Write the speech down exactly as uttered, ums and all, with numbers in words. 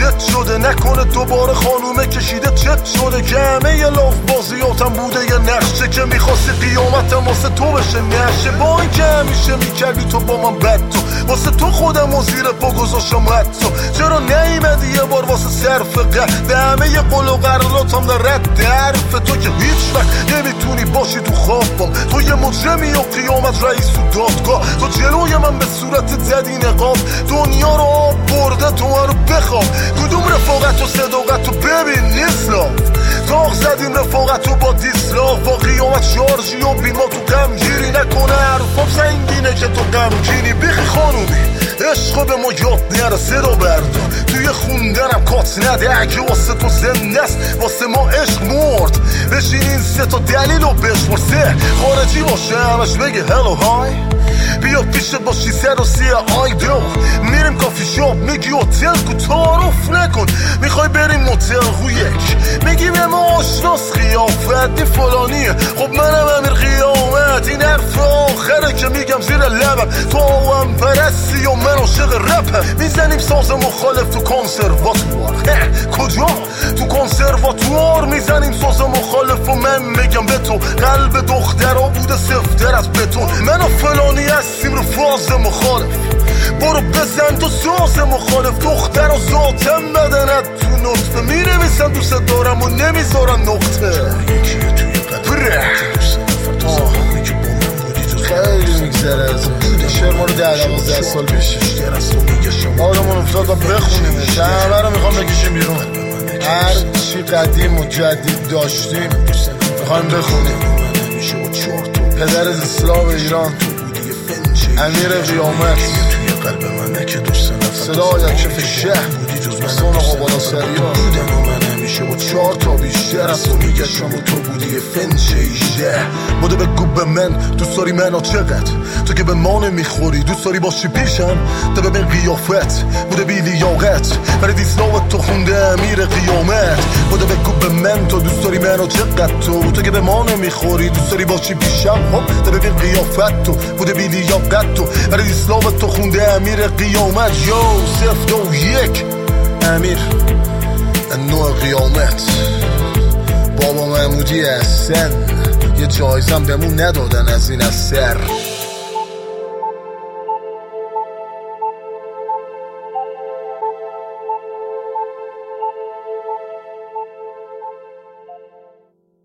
جت شده، نکنه دوباره خانومه کشیده چت شده که همه یه لاف بازیاتم بوده یه نقشه که میخواستی قیامتم واسه تو بشه نشه. با این که همیشه میکردی تو با من بد تو، واسه تو خودم و زیر پا گذاشتم رد تو. چرا نیمدی یه بار واسه صرف قد به همه یه قول و قراراتم در رد حرف تو که هیچ وقت نمیتونی باشی تو خوابم. تو یه مجرمی و قیامت رئیس و دادگاه، تو جلوی من به صورت زدی نقاب. دنیا رو آب برده تو من رو بخواب. کدوم رفاقت و صداقت رو ببین نیست لاف. تاق زدیم رفاقت رو با دیسلاف، با قیامت شارژی و بیما تو غمگیری. نکنه حرفم سنگینه که تو غمگینی. بیخی خانومی عشق به ما یاد نره صدا بردار، توی خوندنم کات نده اگه واسه تو زنده است واسه ما عشق مرد. بشین این سه تا دلیل رو بشمار، سه خارجی باشه همش بگه هلو های، بیا پیشت باشی سر و سی آیدو. میریم کافی شاپ میگی هتل کو تعارف نکن، میخوای بریم موتل رو یک میگی به ما آشناس قیافت دی فلانیه. خب منم امیر قیامت، این حرف آخره که میگم زیر لبم. تو هم پرستی و من عاشق رپم. میزنیم ساز مخالف تو کنسرواتوار. کجا؟ تو کنسرواتوار میزنیم ساز مخالف و من میگم به تو قلب دخترها بوده سفتر از بتون. من و فلانی هستیم رو فاز مخالف، برو بزن تو ساز مخالف. دختر و ذاتم بدنت تو نطفه مینویسن دوست دارم و نمیذارن نقطه. خیلی میگذره از این شعر ما رو ده دوازده سال پیش آدمون افتاد و بخونیم همه رو میخوام بکشیم بیرون. هر چی قدیم و جدید داشتیم میخوایم بخونیم. پدر از اسلام ایران امیر قیامت، صدای کف شهر سون آقا بالا سریا با چهار تا بیشتر از تو میگشم و تو بودی یه فنچه ایشه. بوده بگو به من دوست داری منو چقدر، تو که به ما نمیخوری دوست داری باشی پیشم. تا ببین قیافت بوده بی لیاقت، برای دیسلاوت تو خونده امیر قیامت. بوده بگو به من تو دوست داری منو چقدر، تو تو که به ما نمیخوری دوست داری باشی پیشم. خب تا ببین قیافت تو بوده بی لیاقت، تو برای دیسلاوت تو خونده امیر قیامت. یو صفر دو یک امیر نوع قیامت. بابا محمودی احسن یه جایزم بهمون ندادن از این اثر.